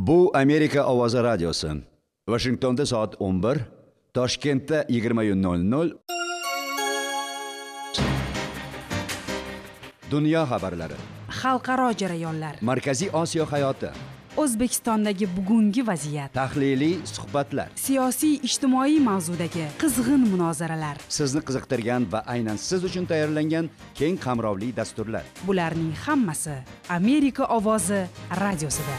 Bu Amerika Ovozi radiosi. Washingtonda soat 11, Toshkentda 20:00. Dunyo xabarlari. Xalqaro jarayonlar. Markaziy Osiyo hayoti. O'zbekistondagi bugungi vaziyat. Tahliliy suhbatlar. Siyosiy, ijtimoiy mavzudagi qizg'in munozaralar. Sizni qiziqtirgan va aynan siz uchun tayyorlangan keng qamrovli dasturlar. Bularning hammasi Amerika Ovozi radiosida.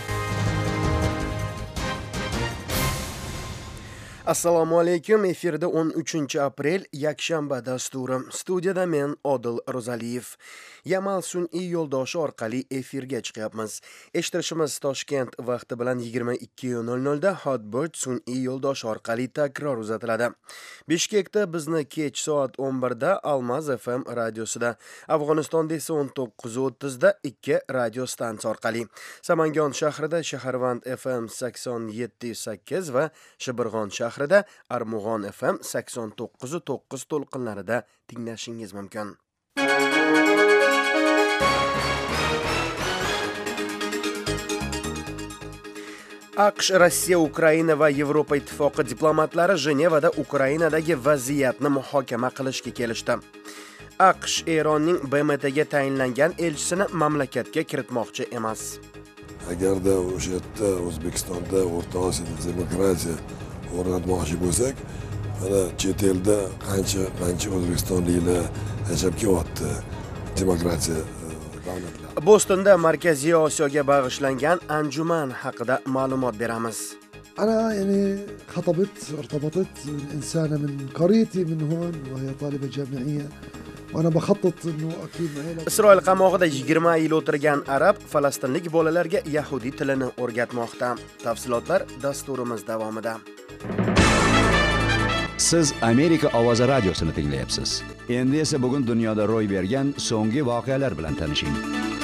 Assalomu alaykum. Efirda 13 aprel yakshanba dasturi. Studiyada men Odil Ro'zaliyev. Yamal sun'iy yo'ldoshi orqali efirga chiqyapmiz. Eshittirishimiz Toshkent vaqti bilan 22:00 da Hotbird sun'iy yo'ldoshi orqali takror uzatiladi. Bishkekda bizni kech soat 11 da Almaz FM radiosida, Afg'onistonda esa 19:30 da 2 radio stansiya orqali, Samangon shahrida Shaharvand FM 87.8 va Shibirg'on shahrida Armug'on FM 89.9 to'lqinlarida tinglashingiz mumkin. AQSh, Rossiya, Ukraina va Yevropa ittifoqi diplomatlari Jenevada Ukrainadagi vaziyatni muhokama qilishga kelishdi. AQSh Eronning BMTga tayinlangan elchisini mamlakatga kiritmoqchi emas. Agarda o'sha yerda O'zbekistonda O'rta Osiyoda demokratiya o'rnatmoqchi bo'lsak, mana chet elda qancha o'zbekistonliklar yashab kelyapti demokratiya davlatlar. Bostonda Markaziy Osiyoga bag'ishlangan anjuman haqida ma'lumot beramiz. أنا يعني خطبت ارتبطت إنسانة من قريتي من هون وهي طالبة جامعية وأنا بخطط إنه أكيد معي. Isroil qamoqida 20 yil o'tirgan arab falastinlik bolalarga yahudiy tilini o'rgatmoqda. Tafsilotlar dasturimiz davomida. Siz Amerika Ovozi radiosini tinglayapsiz. Endi esa bugun dunyoda ro'y bergan so'nggi voqealar bilan tanishing.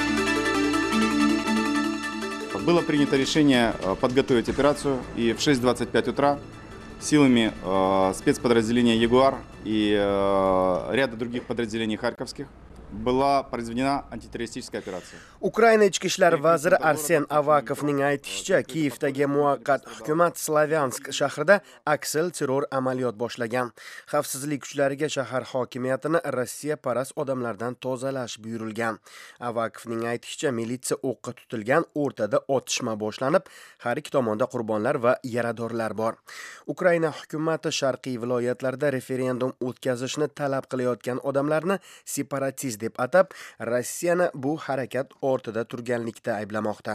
Было принято решение подготовить операцию, и в 6:25 утра силами спецподразделения «Ягуар» и ряда других подразделений харьковских была произведена антитеррористическая операция. Ukraina ichki ishlar vaziri Arsen Avakovning aytishicha, Kiyevdagi muvaqqat hukumat Slavyansk shahrida aksel terror amaliyot boshlagan. Xavfsizlik kuchlariga shahar hokimiyatini Rossiya parast odamlardan tozalash buyurilgan. Avakovning aytishicha, militsiya o'qqa tutilgan, o'rtada otishma boshlanib, har ikki tomonda qurbonlar va yaradorlar bor. Ukraina hukumati sharqiy viloyatlarda referendum o'tkazishni talab qilayotgan odamlarni separatist deb atab, Rossiyani bu harakat ortida turganlikda ayblamoqda.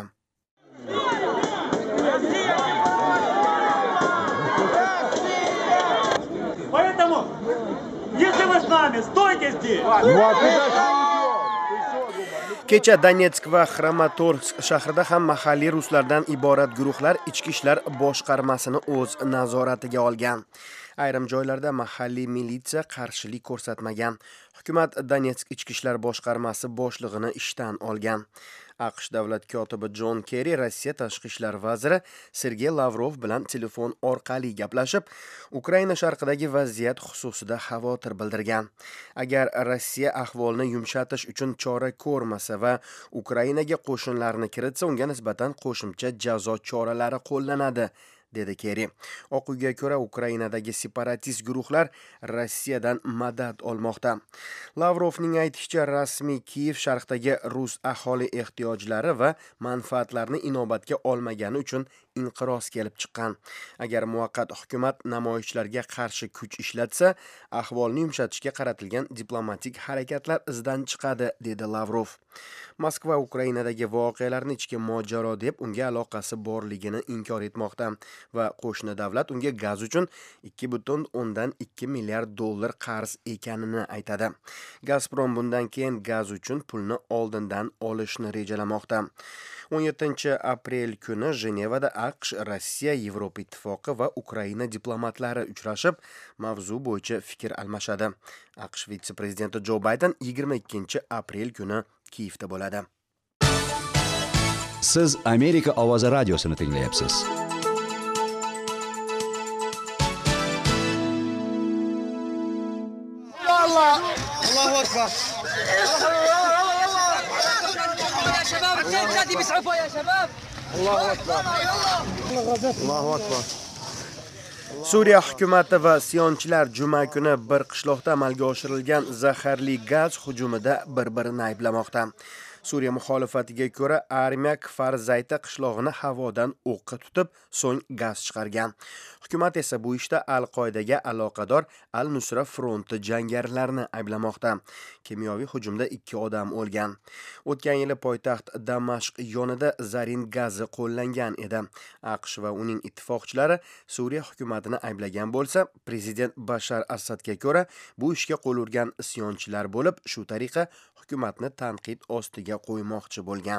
Поэтому, если вы с нами, стойте здесь! Kecha Donetsk va Kramatorsk shahrida ham mahalliy ruslardan iborat guruhlar ichki ishlar boshqarmasini o'z nazoratiga olgan. Ayrim joylarda mahalliy militsiya qarshilik ko'rsatmagan. Hukumat Donetsk ichki ishlar boshqarmasi boshlig'ini ishdan olgan. AQSh davlat kotibi Jon Kerri Rossiya tashqi ishlar vaziri Sergey Lavrov bilan telefon orqali gaplashib, Ukraina sharqidagi vaziyat xususida xavotir bildirgan. Agar Rossiya ahvolni yumshatish uchun chora ko'rmasa va Ukrainaga qo'shinlarni kiritsa, unga nisbatan qo'shimcha jazo choralari qo'llanadi, dedi Kerri. Oq uyga ko'ra Ukrainadagi separatist guruhlar Rossiyadan madad olmoqda. Lavrovning aytishicha, rasmiy Kiyev sharqdagi rus aholi ehtiyojlari va manfaatlarini inobatga olmagani uchun inqiroz kelib chiqqan. Agar muvaqqat hukumat namoyishlarga qarshi kuch ishlatsa, ahvolni yumshatishga qaratilgan diplomatik harakatlar izdan chiqadi, dedi Lavrov. Moskva Ukrainadagi voqealarni ichki mojaro deb unga aloqasi borligini inkor etmoqda va qo'shni davlat unga gaz uchun 2,2 milliard dollar qarz ekanini aytadi. Gazprom bundan keyin gaz uchun pulni oldindan olishni rejalamoqda. 17 aprel kuni Jenevada AQSh, Rossiya, Yevropa ittifoqi va Ukraina diplomatlari uchrashib, mavzu bo'yicha fikr almashadi. AQSh vitse-prezidenti Jo Bayden 22 aprel kuni Kiyevda bo'ladi. Siz Amerika Ovozi radiosini tinglayapsiz. Allahu akbar. يا شباب الجيش بيسعفوا يا شباب Suriya hukumati va isyonchilar juma kuni bir qishloqda amalga oshirilgan zaharli gaz hujumida bir-birini ayblamoqda. Suriya muxolifatiga ko'ra, armiya Kfar Zayta qishlog'ini havodan o'qqa tutib, so'ng gaz chiqargan. Hukumat esa bu ishda Al-Qoidaga aloqador Al-Nusra fronti jangarilarini ayblamoqda. Kimyoviy hujumda 2 odam o'lgan. O'tgan yili poytaxt Damashq yonida zarin gazi qo'llangan edi. AQSh va uning ittifoqchilari Suriya hukumatini ayblagan bo'lsa, prezident Bashar Asadga ko'ra, bu ishga qo'l urgan isyonchilar bo'lib, shu tariqa hukumatni tanqid ostiga qo'ymoqchi bo'lgan.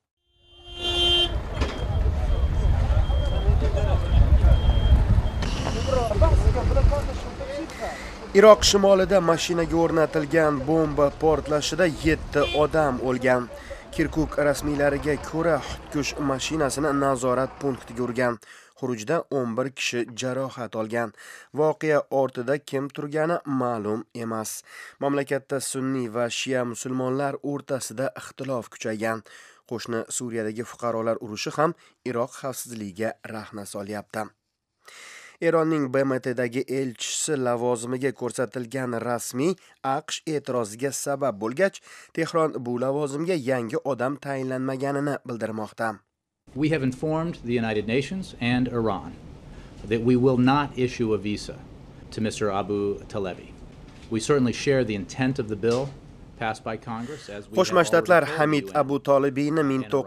Iroq shimolida mashinaga o'rnatilgan bomba portlashida 7 odam o'lgan. Kirkuk rasmiylariga ko'ra, xudkush mashinasini nazorat punktiga urgan. Xurujda 11 kishi jarohat olgan. Voqea ortida kim turgani ma'lum emas. Mamlakatda sunniy va shia musulmonlar o'rtasida ixtilof kuchaygan. Qo'shni Suriyadagi fuqarolar urushi ham Iroq xavfsizligiga rahna solyapti. Eronning BMTdagi elchisi lavozimiga ko'rsatilgan rasmiy AQSh e'tiroziga sabab bo'lgach, Tehron bu lavozimga yangi odam tayinlanmaganini bildirmoqda. We have informed the United Nations and Iran that we will not issue a visa to Mr. Abu Talebi. We certainly share the intent of the bill passed by Congress as we Qo'shma Shtatlar Hamid Abu Tolibiyni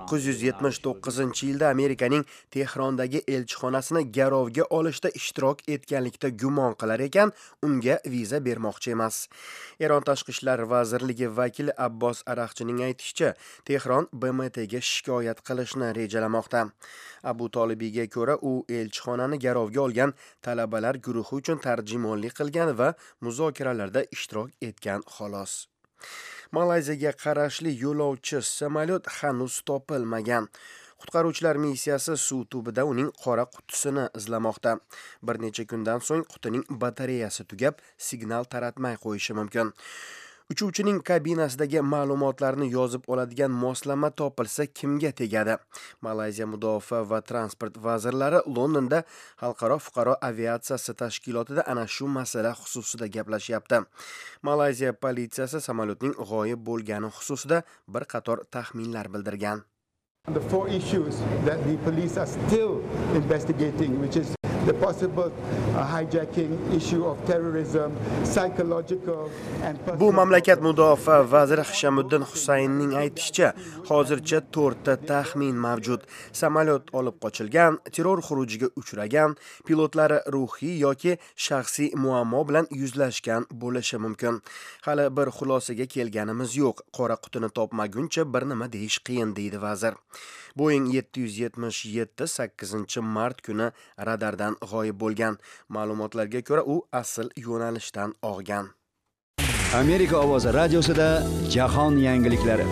1979-yilda Amerikaning Tehrondagi elchixonasini garovga olishda ishtirok etganlikda gumon qilar ekan, unga viza bermoqchi emas. Eron Tashqi ishlar vazirligi vakili Abbos Araqchining aytishicha, Tehron BMTga shikoyat qilishni rejalamoqda. Abu Tolibiyga ko'ra, u elchixonani garovga olgan talabalar guruhi uchun tarjimonlik qilgan va muzokaralarda ishtirok etgan xolos. Malayziyaga qarashli yo'lovchi samolyot hanuz topilmagan. Qutqaruvchilar missiyasi suv tubida uning qora qutisini izlamoqda. Bir necha kundan so'ng qutining batareyasi tugab, signal taratmay qo'yishi mumkin. Uchuvchining kabinasidagi ma'lumotlarni yozib oladigan moslama topilsa kimga tegadi? Malayziya mudofaa va transport vazirlari Londonda Xalqaro fuqaro aviatsiyasi tashkilotida ana shu masala xususida gaplashyapti. Malayziya politsiyasi samolyotning g'oyib bo'lgani xususida bir qator taxminlar bildirgan. The 4 issues that the police are still investigating, which is the possible hijacking, issue of terrorism, psychological and Bu mamlakat mudofaa vaziri Hishamuddin Husaynning aytishicha, hozircha 4 ta taxmin mavjud. Samolyot olib qochilgan, terror xurujiga uchragan, pilotlari ruhiy yoki shaxsiy muammo bilan yuzlashgan bo'lishi mumkin. Hali bir xulosaga kelganimiz yo'q. Qora qutini topmaguncha bir nima deyish qiyin, deydi vazir. Boeing 777 8-mart kuni radardan g'oyib bo'lgan. Ma'lumotlarga ko'ra, u asl yo'nalishdan og'gan. Amerika ovozi radiosida jahon yangiliklari.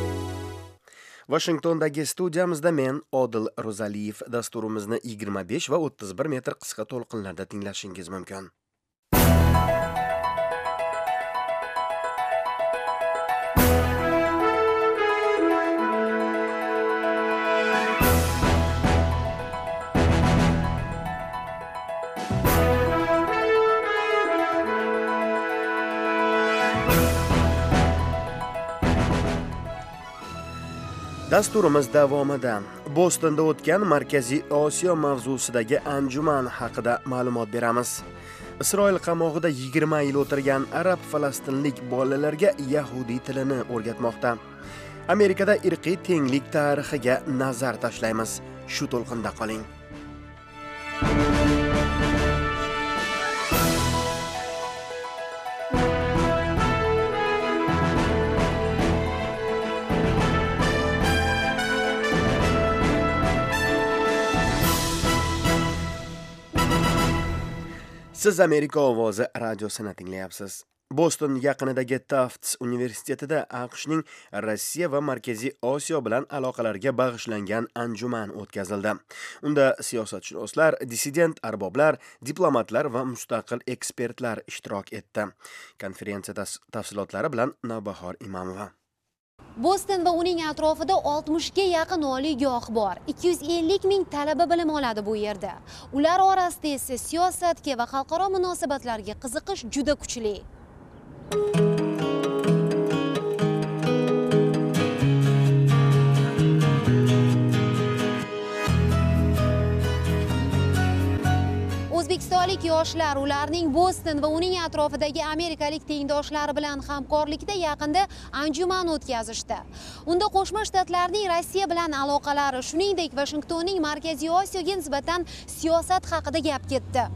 Washingtondagi studiyamizda men Odil Ro'zaliyev. Dasturimizni 25 va 31 metr qisqa to'lqinlarda tinglashingiz mumkin. Dasturimiz davomida Bostonda o'tgan Markaziy Osiyo mavzusidagi anjuman haqida ma'lumot beramiz. Isroil qamog'ida 20 yil o'tirgan arab-falastinlik bolalarga yahudiy tilini o'rgatmoqda. Amerikada irqiy tenglik tarixiga nazar tashlaymiz. Shu to'lqinda qoling. Siz Amerika ovozi radiosini tinglayapsiz. Boston yaqinidagi Tufts universitetida AQShning Rossiya va Markaziy Osiyo bilan aloqalarga bag'ishlangan anjuman o'tkazildi. Unda siyosatshunoslar, dissident arboblar, diplomatlar va mustaqil ekspertlar ishtirok etdi. Konferensiya tafsilotlari bilan Navbahor Imamova. Boston va uning atrofida 60 ga yaqin oliygoh bor. 250 ming talaba bilim oladi bu yerda. Ular orasida esa siyosatga va xalqaro munosabatlarga qiziqish juda kuchli. O'zbekistonlik yoshlar ularning Boston va uning atrofidagi amerikalik tengdoshlari bilan hamkorlikda yaqinda anjuman o'tkazishdi. Unda Qo'shma Shtatlarning Rossiya bilan aloqalari, shuningdek Vashingtonning Markaziy Osiyoga nisbatan siyosat haqida gap ketdi.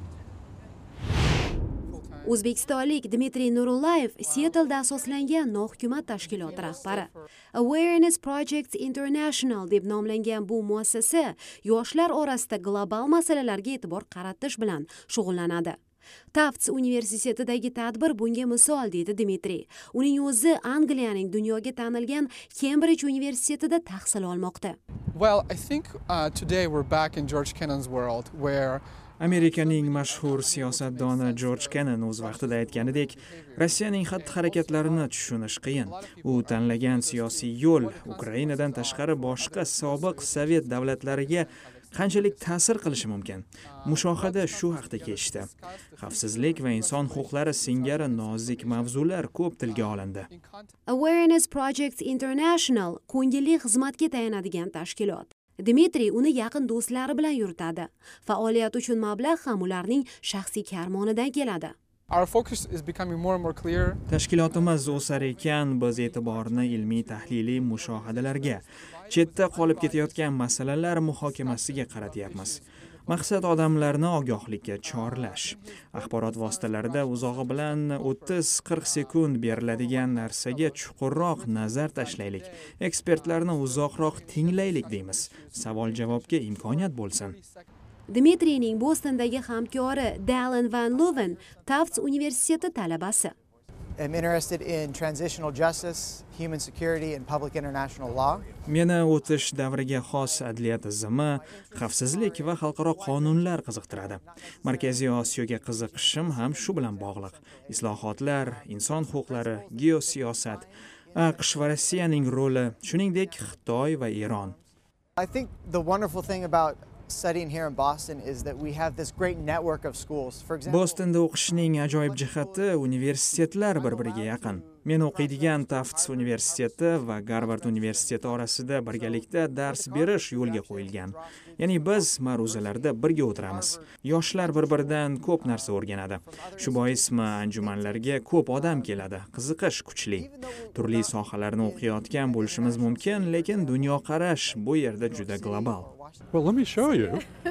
O'zbekistonlik Dmitriy Nurullayev Seattle'da asoslangan nohukumat tashkiloti rahbari. Awareness Project International deb nomlangan bu muassasa yoshlar orasida global masalalarga e'tibor qaratish bilan shug'ullanadi. Tufts universitetidagi tadbir bunga misol, deydi Dmitriy. Uning o'zi Angliyaning dunyoga tanilgan Cambridge universitetida tahsil olmoqda. Well, I think today we're back in George Kennan's world where Amerikaning mashhur siyosatdoni George Kennan o'z vaqtida aytganidek, Rossiyaning xatti-harakatlarini tushunish qiyin. U tanlagan siyosiy yo'l Ukrainadan tashqari boshqa sobiq Sovet davlatlariga qanchalik ta'sir qilishi mumkin. Mushohada shu haqda kechdi. Xavfsizlik va inson huquqlari singari nozik mavzular ko'p tilga olindi. Awareness Project International ko'ngilli xizmatga tayanadigan tashkilot. Dmitriy uni yaqin do'stlari bilan yuritadi. Faoliyat uchun mablag' ham ularning shaxsiy karmonidan keladi. Our focus is becoming more and more clear. Tashkilotimiz o'sar ekan, biz e'tiborni ilmiy tahliliy mushohadalarga, chetda qolib ketayotgan masalalar muhokamasiga qaratyapmiz. Maqsad odamlarni ogohlikka chorlash. Axborot vositalarida uzog'i bilan 30-40 sekund beriladigan narsaga chuqurroq nazar tashlaylik. Ekspertlarni uzoqroq tinglaylik deymiz. Savol-javobga imkoniyat bo'lsin. Dmitriyning Bostondagi hamkori Dallin Van Leuven Tufts universiteti talabasi. I'm interested in transitional justice, human security and public international law. Meni o'tish davriga xos adliya tizimi, xavfsizlik va xalqaro qonunlar qiziqtiradi. Markaziy Osiyoga qiziqishim ham shu bilan bog'liq. Islohotlar, inson huquqlari, geosiyosat, AQSh va Rossiyaning roli, shuningdek Xitoy va Eron. I think the wonderful thing about studying here in Boston is that we have this great network of schools. For example, Bostonda o'qishning ajoyib jihati universitetlar bir-biriga yaqin. Men o'qiydigan Tufts universiteti va Garvard universiteti orasida birgalikda dars berish yo'lga qo'yilgan. Ya'ni biz ma'ruzalarda birga o'tiramiz. Yoshlar bir-biridan ko'p narsa o'rganadi. Shu boismi anjumanlarga ko'p odam keladi. Qiziqish kuchli. Turli sohalarni o'qiyotgan bo'lishimiz mumkin, lekin dunyoqarash bu yerda juda global. Well, let me show you.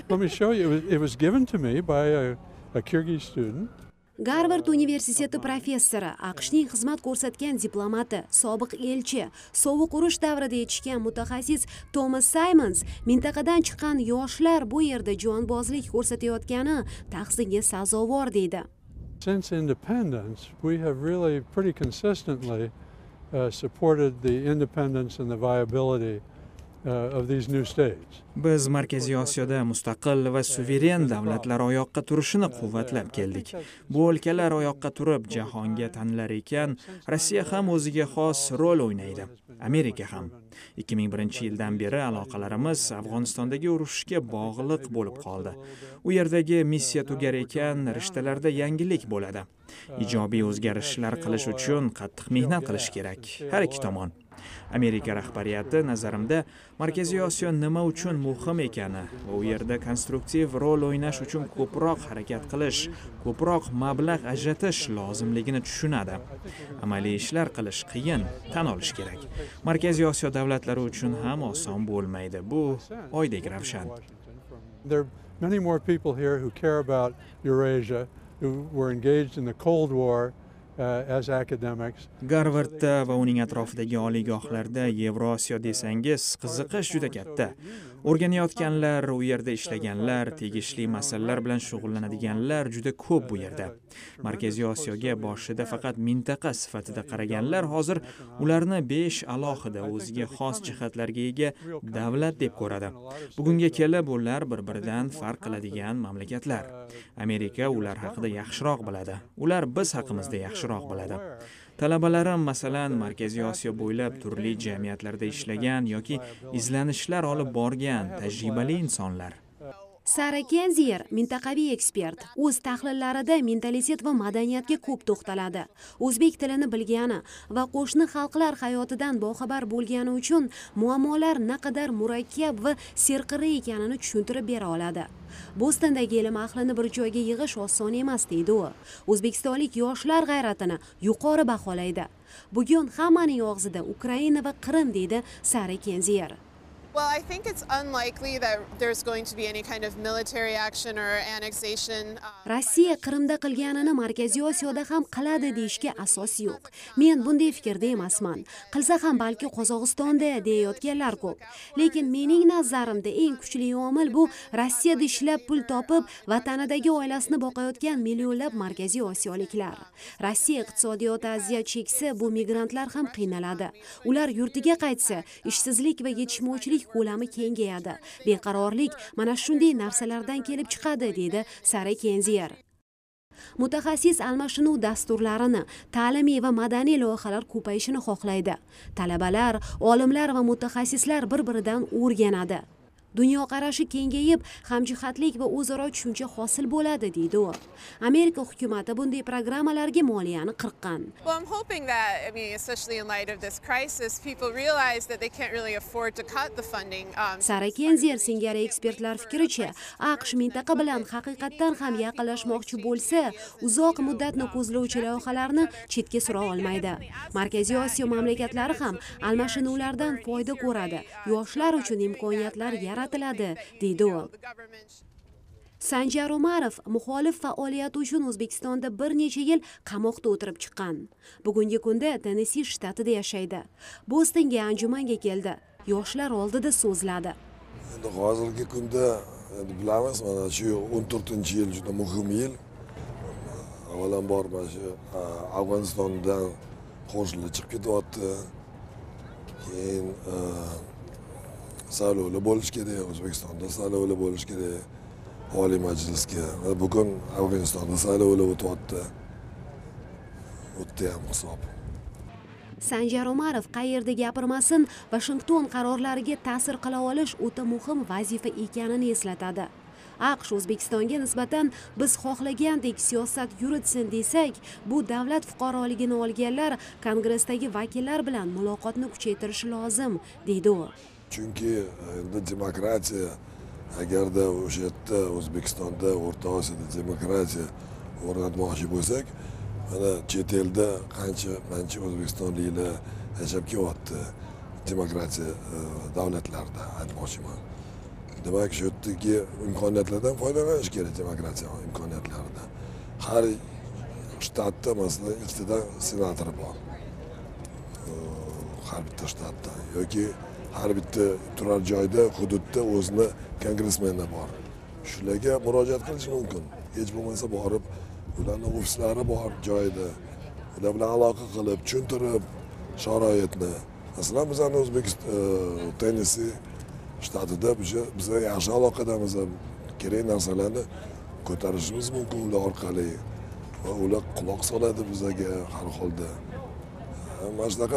It was given to me by a Kyrgyz student. Garvard universiteti professori, AQShning xizmat ko'rsatgan diplomati, sobiq elchi, sovuq urush davrida yetishgan mutaxassis Thomas Simons mintaqadan chiqqan yoshlar bu yerda jonbozlik ko'rsatayotgani tahsinga sazovor deydi. Since independence, we have really pretty consistently supported the independence and the viability of these new states. Biz Markaziy Osiyoda mustaqil va suveren davlatlar oyoqqa turishini quvvatlab keldik. Bu o'lkalar oyoqqa turib jahonga tanilar ekan, Rossiya ham o'ziga xos rol o'ynaydi. Amerika ham. 2001-yildan beri aloqalarimiz Afg'onistondagi urushga bog'liq bo'lib qoldi. U yerdagi missiya tugar ekan, rishtalarda yangilik bo'ladi. Ijobiy o'zgarishlar qilish uchun qattiq mehnat qilish kerak. Har ikki tomon. Amerika rahbariyati nazarimda Markaziy Osiyo nima uchun muhim ekani va u yerda konstruktiv rol o'ynash uchun ko'proq harakat qilish, ko'proq mablag' ajratish lozimligini tushunadi. Amaliy ishlar qilish qiyin, tan olish kerak. Markaziy Osiyo davlatlari uchun ham oson bo'lmaydi. Bu oydek ravshan. There are many more people here who care about Eurasia, who were engaged in the Cold War as academics. Garvardda va uning atrofidagi oliygohlarda Yevrosiyo desangiz, qiziqish juda katta. O'rganayotganlar, u yerda ishlaganlar, tegishli masalalar bilan shug'ullanadiganlar juda ko'p bu yerda. Markaziy Osiyoga boshida faqat mintaqa sifatida qaraganlar hozir ularni 5 alohida o'ziga xos jihatlarga ega davlat deb ko'radi. Bugunga kelib ular bir-biridan farq qiladigan mamlakatlar. Amerika ular haqida yaxshiroq biladi. Ular biz haqimizda yaxshiroq biladi. Talabalarim masalan Markaziy Osiyo bo'ylab turli jamiyatlarda ishlagan yoki izlanishlar olib borgan tajribali insonlar. Sara Kenzier mintaqaviy ekspert. O'z tahlillarida mentalitet va madaniyatga ko'p to'xtaladi. O'zbek tilini bilgani va qo'shni xalqlar hayotidan boxabar bo'lgani uchun muammolar naqadar murakkab va serqirra ekanini tushuntirib bera oladi. Bostondagi ilm ahlini bir joyga yig'ish oson emas deydi u. O'zbekistonlik yoshlar g'ayratini yuqori baholaydi. Bugun hammaning og'zida Ukraina va Qrim deydi Sara Kenzier. Well, I think it's unlikely that there's going to be any kind of military action or annexation. Rossiya Qrimda qilganini Markaziy Osiyoda ham qiladi deyishga asos yo'q. Men bunday fikrda emasman. Qilsa ham balki Qozog'istonda deyotganlar ko'p. Lekin mening nazarimda eng kuchli omil bu Rossiyada ishlab pul topib, vatanidagi oilasini boqayotgan millionlab Markaziy Osiyoliklar. Rossiya iqtisodiyoti aziyat cheksa, bu migrantlar ham qiynaladi. Ular yurtiga qaytsa, ishsizlik va yetishmovchilik ko'lami kengayadi. Beqarorlik mana shunday narsalardan kelib chiqadi, deydi Sara Kenzier. Mutaxassis almashinuv dasturlarini, ta'limiy va madaniy loyihalar ko'payishini xohlaydi. Talabalar, olimlar va mutaxassislar bir-biridan o'rganadi. Dunyoqarashi kengayib, hamjihatlik va o'zaro tushuncha hosil bo'ladi, deydi u. Amerika hukumati bunday programmalarga moliyani qirqqan. Well, I'm hoping that, especially in light of this crisis, people realize that they can't really afford to cut the funding. Sara Kenzier singari ekspertlar fikricha, AQSh mintaqa bilan haqiqatdan ham yaqinlashmoqchi bo'lsa, uzoq muddatni ko'zlovchi loyihalarni chetga sura olmaydi. Markaziy Osiyo mamlakatlari ham almashinuvlardan foyda ko'radi. Yoshlar uchun imkoniyatlar yaratiladi, deydi u. Sanjar Umarov muxolif faoliyati uchun O'zbekistonda bir necha yil qamoqda o'tirib chiqqan. Bugungi kunda Tennessee shtatida yashaydi. Bostonga anjumanga keldi. Yoshlar oldida so'zladi. Endi hozirgi kunda bilamiz, mana shu 14-yil juda muhim yil. Avvalambor mana shu Afg'onistondan qo'shinlar chiqib ketyapti. Keyin saylovlar bo'lish kerak, O'zbekistonda saylovlar bo'lish kerak. Oliy Majlisga. Bugun Afg'onistonda saylovlar o'tyapti. O'tdi ham hisob. Sanjar Umarov qayerda gapirmasin, Washington qarorlariga ta'sir qila olish o'ta muhim vazifa ekanini eslatadi. AQSh O'zbekistonga nisbatan biz xohlagandek siyosat yuritsin desak, bu davlat fuqaroligini olganlar Kongressdagi vakillar bilan muloqotni kuchaytirishi lozim, deydi u. Chunki endi demokratiya agarda o'sha yerda O'zbekistonda, O'rta Osiyoda demokratiya o'rnatmoqchi bo'lsak, mana chet elda qancha o'zbekistonliklar yashab kelyapti demokratiya davlatlarda, aytmoqchiman. Demak, shu yerdagi imkoniyatlardan foydalanish kerak, demokratiya imkoniyatlaridan. Har shtatda masalan ikkita senator bor. Har bitta shtatda yoki har bitta turar joyda, hududda o'zini kongressmeni bor. Shularga murojaat qilish mumkin. Hech bo'lmasa borib, ularning ofislari bor joyda. Ular bilan aloqa qilib, tushuntirib sharoitni. Masalan, bizning O'zbekiston Tennessee shtatida biz yaxshi aloqadamiz. Kerak narsalarni ko'tarishimiz mumkin ular orqali. Va ular quloq soladi bizga har holda. Mana shunaqa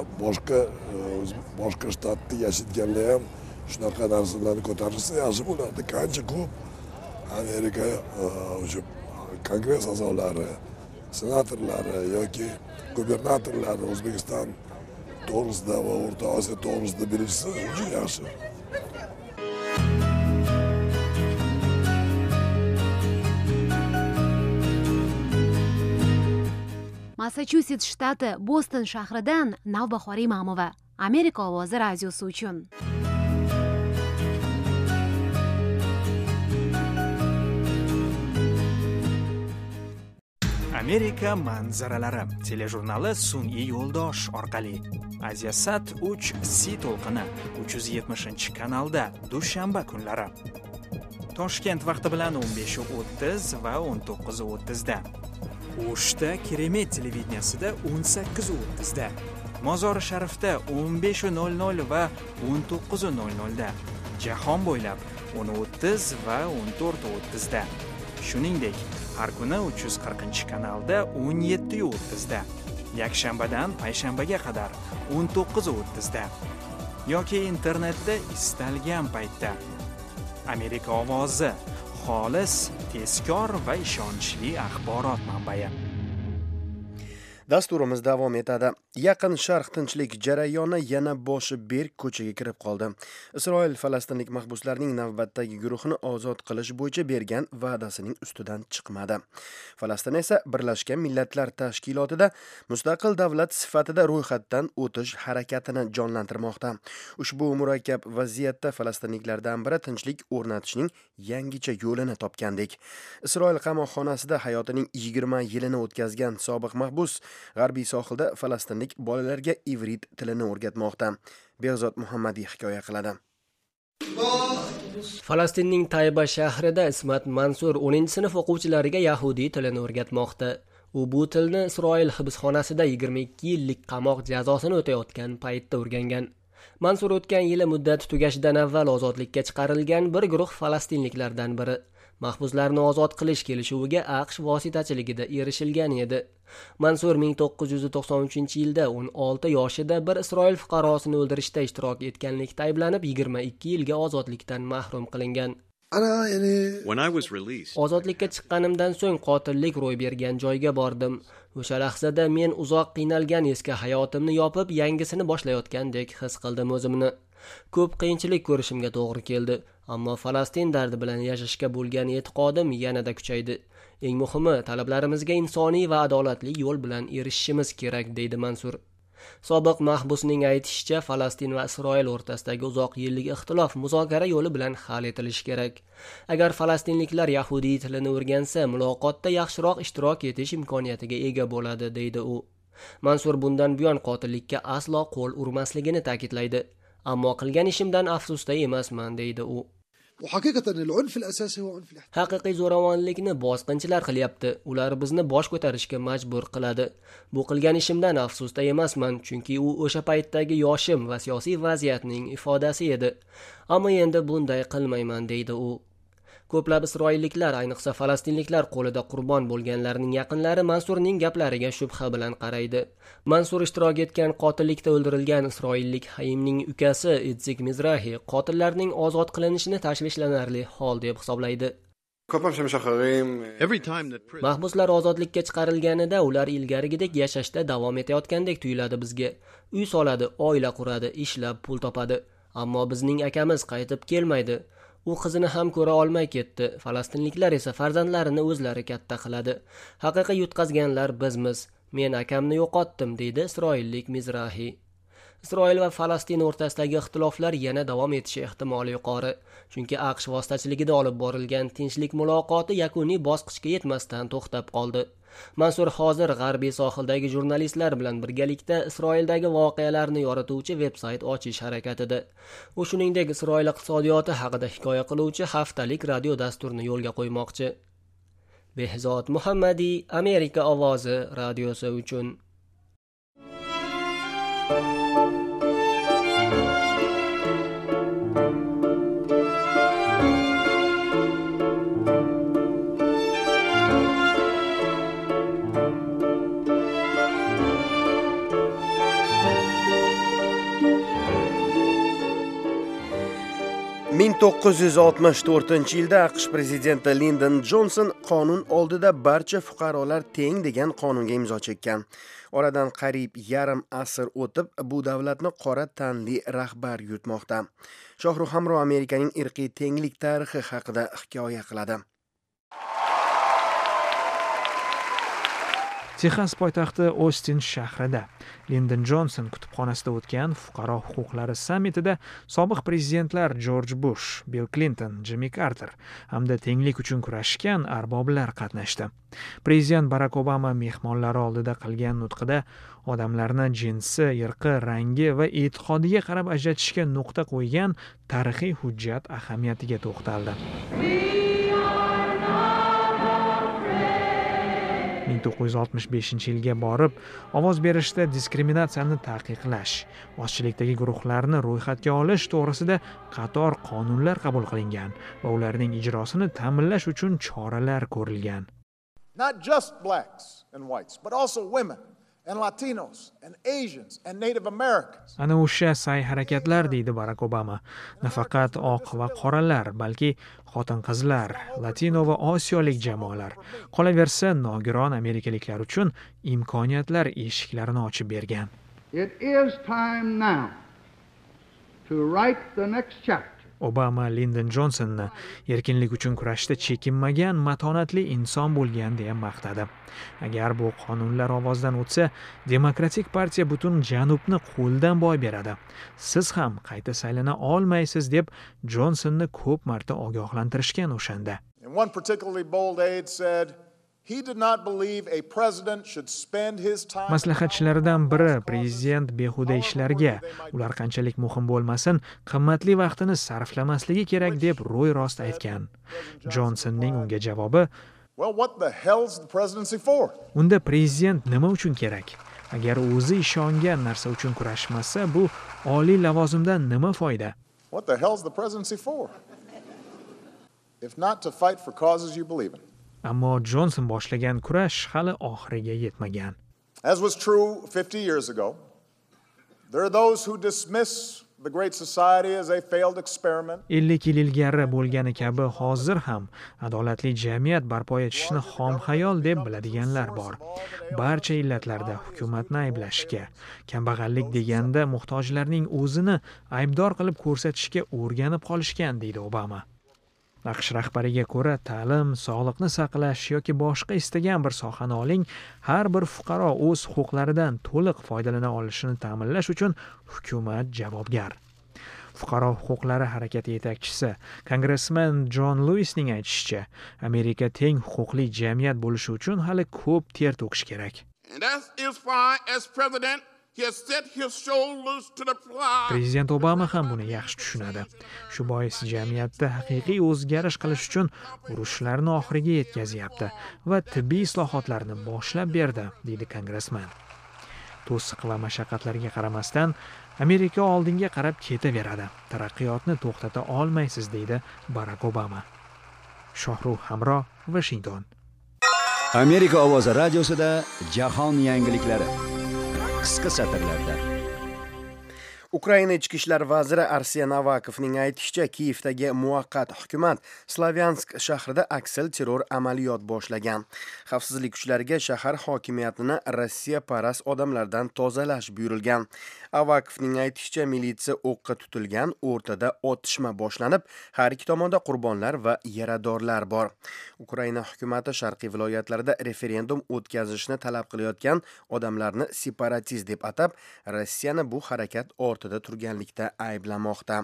boshqa shtatda yashayotganlar ham shunaqa narsalarni ko'tarishsa yaxshi bo'lardi. Qancha ko'p Amerika o'sha kongress a'zolari, senatorlari yoki gubernatorlari O'zbekiston to'g'risida va O'rta Osiyo to'g'risida bilishsa, juda yaxshi. Massachusets shtati Boston shahridan Navbahor Imamova, Amerika ovozi radiosi uchun. Amerika manzaralari telejurnali sun'iy yo'ldosh orqali Aziyasat 3C to'lqini 370-kanalda dushanba kunlari. Toshkent vaqti bilan 15:30 va 19:30 da. O'shda Keremet televideniyasida 18:30 da. Mozori Sharifda 15:00 va 19:00 da. Jahon bo'ylab 10:30 va 14:30 da. Shuningdek, har kuni 340-kanalda 17:30 da. yakshanbadan payshanbaga qadar 19:30 da yoki internetda istalgan paytda. Amerika ovozi, xolis, tezkor va ishonchli axborot manbai. Dasturimiz davom etadi. Yaqin Sharq tinchlik jarayoni yana boshi berk ko'chaga kirib qoldi. Isroil falastinlik mahbuslarning navbatdagi guruhini ozod qilish bo'yicha bergan va'dasining ustidan chiqmadi. Falastin esa Birlashgan Millatlar Tashkilotida mustaqil davlat sifatida ro'yxatdan o'tish harakatini jonlantirmoqda. Ushbu murakkab vaziyatda falastinliklardan biri tinchlik o'rnatishning yangicha yo'lini topgandek. Isroil qamoqxonasida hayotining 20 yilini o'tkazgan sobiq mahbus G'arbiy sohilda falastinlik bolalarga ivrit tilini o'rgatmoqda. Behzod Muhammadiy hikoya qiladi. Falastinning Tayba shahrida Ismat Mansur 10-sinf o'quvchilariga yahudiy tilini o'rgatmoqda. U bu tilni Isroil hibsxonasida 22 yillik qamoq jazosini o'tayotgan paytda o'rgangan. Mansur o'tgan yili muddati tugashidan avval ozodlikka chiqarilgan bir guruh falastinliklardan biri. Mahbuslarni ozod qilish kelishuviga AQSh vositachiligida erishilgan edi. Mansur 1993-yilda 16 yoshida bir Isroil fuqarosini o'ldirishda ishtirok etganlikda ayblanib 22 yilga ozodlikdan mahrum qilingan. Ozodlikka chiqqanimdan so'ng qotillik ro'y bergan joyga bordim. O'sha lahzada men uzoq qiynalgan eski hayotimni yopib, yangisini boshlayotgandek his qildim o'zimni. Ko'p qiyinchilik ko'rishimga to'g'ri keldi, ammo Falastin dardi bilan yashashga bo'lgan e'tiqodim yanada kuchaydi. Eng muhimi, talablarimizga insoniy va adolatli yo'l bilan erishishimiz kerak, deydi Mansur. Sobiq mahbusning aytishicha, Falastin va Isroil o'rtasidagi uzoq yillik ixtilof muzokara yo'li bilan hal etilishi kerak. Agar falastinliklar yahudiy tilini o'rgansa, muloqotda yaxshiroq ishtirok etish imkoniyatiga ega bo'ladi, deydi u. Mansur bundan buyon qotillikka aslo qo'l urmasligini ta'kidlaydi. Ammo qilgan ishimdan afsusda emasman, deydi u. Haqiqiy zo'ravonlikni bosqinchilar qilyapti. Ular bizni bosh ko'tarishga majbur qiladi. Bu qilgan ishimdan afsusda emasman, chunki u o'sha paytdagi yoshim va siyosiy vaziyatning ifodasi edi. Ammo endi bunday qilmayman, deydi u. Ko'plab isroilliklar, ayniqsa falastinliklar qo'lida qurbon bo'lganlarning yaqinlari Mansurning gaplariga shubha bilan qaraydi. Mansur ishtirok etgan qotillikda o'ldirilgan isroillik Hayimning ukasi Itzik Mizrahi qotillarning ozod qilinishini tashvishlanarli hol deb hisoblaydi. Mahbuslar ozodlikka chiqarilganida ular ilgarigidek yashashda davom etayotgandek tuyuladi bizga. Uy soladi, oila quradi, ishlab pul topadi. Ammo bizning akamiz qaytib kelmaydi. U qizini ham ko'ra olmay ketdi. Falastinliklar esa farzandlarini o'zlari katta qiladi. Haqiqiy yutqazganlar bizmiz. Men akamni yo'qotdim, deydi isroillik Mizrahi. Isroil va Falastin o'rtasidagi ixtiloflar yana davom etishi ehtimoli yuqori. Chunki AQSh vositachiligida olib borilgan tinchlik muloqoti yakuniy bosqichga yetmasdan to'xtab qoldi. Mansur hozir G'arbiy sohildagi jurnalistlar bilan birgalikda Isroildagi voqealarni yorituvchi veb-sayt ochish harakatida. U shuningdek Isroil iqtisodiyoti haqida hikoya qiluvchi haftalik radio dasturni yo'lga qo'ymoqchi. Behzod Muhammadiy, Amerika ovozi radiosi uchun. ...1964-yilda AQSh prezidenti Lyndon Johnson qonun oldida barcha fuqarolar teng degan qonunga imzo chekkan. Oradan qariyb yarim asr o'tib, bu davlatni qora tanli rahbar yutmoqda. Shohruh Hamro Amerikaning irqiy tenglik tarixi haqida hikoya qiladi. Texas poytaxti Austin shahrida Lyndon Johnson kutubxonasida o'tgan fuqaro huquqlari sammitida sobiq prezidentlar George Bush, Bill Clinton, Jimmy Carter hamda tenglik uchun kurashgan arboblar qatnashdi. Prezident Barack Obama mehmonlari oldida qilgan nutqida odamlarni jinsi, irqi, rangi va e'tiqodiga qarab ajratishga nuqta qo'ygan tarixiy hujjat ahamiyatiga to'xtaldi. 1965-yilga borib, ovoz berishda diskriminatsiyani taqiqlash, ozchilikdagi guruhlarni ro'yxatga olish to'g'risida qator qonunlar qabul qilingan va ularning ijrosini ta'minlash uchun choralar ko'rilgan. Not just blacks and whites, but also women and Latinos and Asians and Native Americans. Ana o'sha sa'y harakatlar deydi Barak Obama. Nafaqat oq va qoralar, balki xotin-qizlar, latino va osiyolik jamoalar. Qolaversa, nogiron amerikaliklar uchun imkoniyatlar eshiklarini ochib bergan. It is time now to write the next chapter. Obama Lyndon Johnsonni erkinlik uchun kurashda chekinmagan matonatli inson bo'lgan deya maqtadi. Agar bu qonunlar ovozdan o'tsa, Demokratik partiya butun janubni qo'ldan boy beradi. Siz ham qayta saylana olmaysiz deb Johnsonni ko'p marta ogohlantirishgan o'shanda. And one particularly bold aide said he did not believe a president should spend his time. Maslahatchilaridan biri prezident behuda ishlarga, ular qanchalik muhim bo'lmasin, qimmatli vaqtini sarflamasligi kerak deb ro'y rost aytgan. Johnsonning unga javobi: Well, what the hell's the presidency for? Unda prezident nima uchun kerak? Agar o'zi ishongan narsa uchun kurashmasa, bu oliy lavozimdan nima foyda? What the hell's the presidency for? If not to fight for causes you believe in. Ammo Johnson boshlagan kurash hali oxiriga yetmagan. As was true 50 years ago, there are those who dismiss the Great Society as a failed experiment. 50 yil ilgari bo'lgani kabi hozir ham adolatli jamiyat barpo etishni xom xayol deb biladiganlar bor. Barcha illatlarda hukumatni ayblashga, kambag'allik deganda muhtojlarning o'zini aybdor qilib ko'rsatishga o'rganib qolishgan, deydi Obama. AQSh rahbariga ko'ra, ta'lim, sog'liqni saqlash yoki boshqa istagan bir sohani oling, har bir fuqaro o'z huquqlaridan to'liq foydalana olishini ta'minlash uchun hukumat javobgar. Fuqaro huquqlari harakati yetakchisi, kongressmen John Lewisning aytishicha, Amerika teng huquqli jamiyat bo'lishi uchun hali ko'p ter to'kish kerak. Prezident Obama ham buni yaxshi tushunadi. Shu bois jamiyatda haqiqiy o'zgarish qilish uchun urushlarni oxiriga yetkazyapti va tibbiy islohotlarni boshlab berdi, deydi kongressmen. To'siq va mashaqqatlarga qaramasdan, Amerika oldinga qarab ketaveradi. Taraqqiyotni to'xtata olmaysiz, deydi Barak Obama. Shohruh Hamro, Washington. Amerika ovozi radiosida jahon yangiliklari. Qisqa satrlarda. Ukraina ichki ishlar vaziri Arsen Avakovning aytishicha, Kiyevdagi muvaqqat hukumat Slavyansk shahrida aksil terror amaliyot boshlagan. Xavfsizlik kuchlariga shahar hokimiyatini Rossiya parast odamlardan tozalash buyurilgan. Avakovning aytishicha, militsiya o'qqa tutilgan, o'rtada otishma boshlanib, har ikki tomonda qurbonlar va yaradorlar bor. Ukraina hukumati sharqiy viloyatlarda referendum o'tkazishni talab qilayotgan odamlarni separatist deb atab, Rossiyani bu harakat ortida turganlikda ayblamoqda.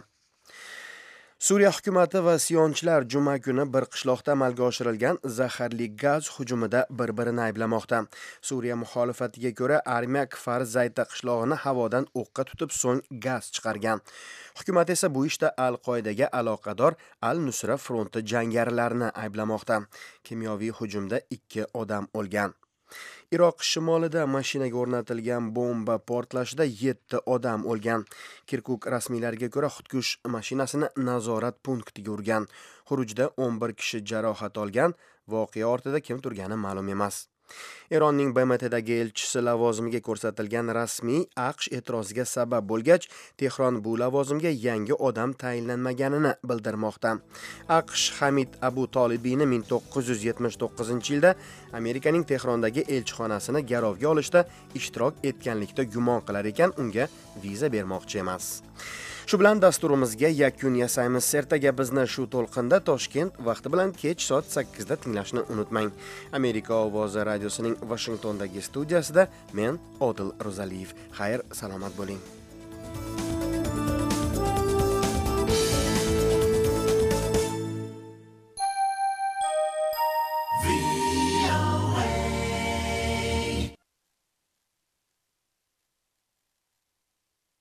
Suriya hukumati va siyonchilar juma kuni bir qishloqda amalga oshirilgan zaharli gaz hujumida bir-birini ayblamoqda. Suriya muxolifatiga ko'ra, armiya Kfar Zayta qishlog'ini havodan o'qqa tutib, so'ng gaz chiqargan. Hukumat esa bu ishda Al-Qoidaga aloqador Al-Nusra fronti jangarilarini ayblamoqda. Kimyoviy hujumda 2 odam o'lgan. Iroq shimolida mashinaga o'rnatilgan bomba portlashida 7 odam o'lgan. Kirkuk rasmiylariga ko'ra, xudkush mashinasini nazorat punktiga urgan. Xurujda 11 kishi jarohat olgan. Voqea ortida kim turgani ma'lum emas. Eronning BMTdagi elchisi lavozimiga ko'rsatilgan rasmiy AQSh e'tiroziga sabab bo'lgach, Tehron bu lavozimga yangi odam tayinlanmaganini bildirmoqda. AQSh Hamid Abu Tolibiyni 1979-yilda Amerikaning Tehrondagi elchixonasini garovga olishda ishtirok etganlikda gumon qilar ekan, unga viza bermoqchi emas. Shu bilan dasturimizga yakun yasaymiz. Ertaga bizni shu to'lqinda Toshkent vaqti bilan kech soat 8 da tinglashni unutmang. Amerika ovozi radiosining Washingtondagi studiyasida men Odil Ro'zaliyev. Xayr, salomat bo'ling.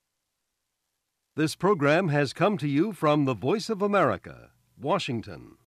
This program has come to you from the Voice of America, Washington.